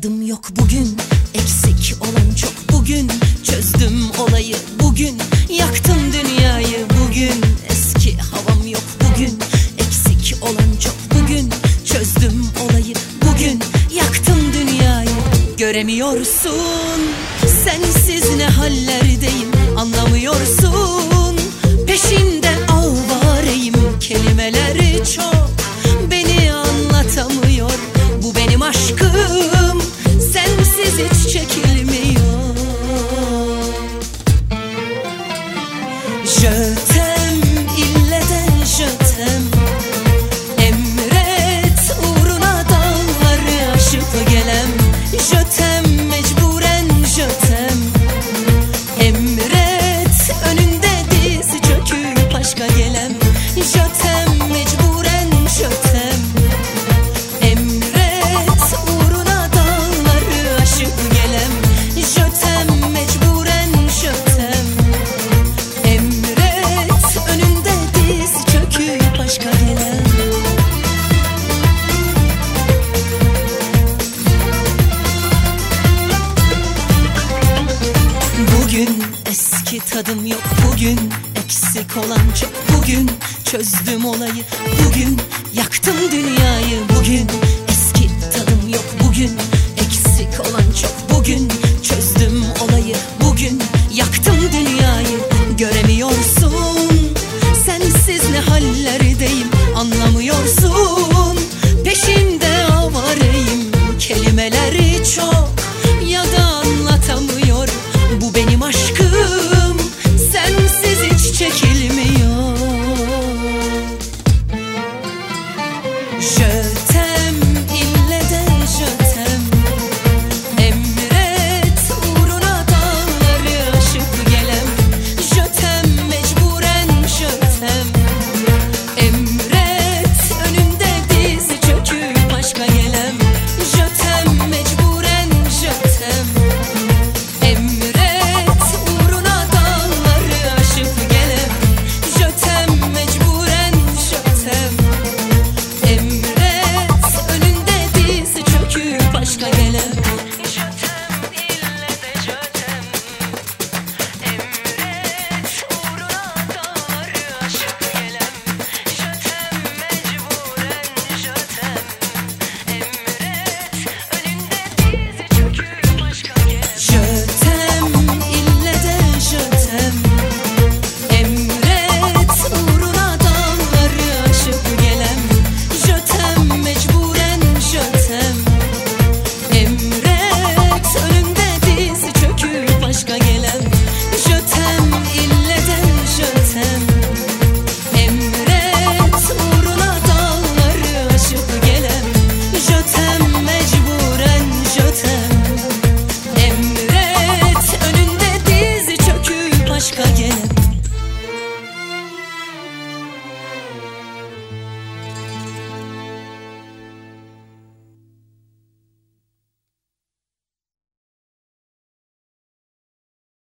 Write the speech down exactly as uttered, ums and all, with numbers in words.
tadım yok bugün, eksik olan çok bugün. Çözdüm olayı bugün, yaktım dünyayı bugün. Eski havam yok bugün, eksik olan çok bugün. Çözdüm olayı bugün, yaktım dünyayı. Göremiyorsun, sensiz ne hallerdeyim, anlamıyorsun. Peşinde alvareyim, kelimeleri çok, beni anlatamıyor. Bu benim aşkım, sensiz hiç çekilmiyor. Je t'aime, ille de je t'aime. Emret uğruna dağları aşıp gelem. Je t'aime, mecburen je t'aime. Emret önünde diz çöküp aşka gelem. Je t'aime, mecburen je t'aime. Emret uğruna dağları aşıp gelem. Je t'aime, mecburen je t'aime. Emret önünde diz çöküp aşka gelem. Bugün eski tadım yok bugün, eksik olan çok bugün. Çözdüm olayı bugün, yaktım dünyayı bugün. Eski tadım yok bugün, eksik olan çok bugün.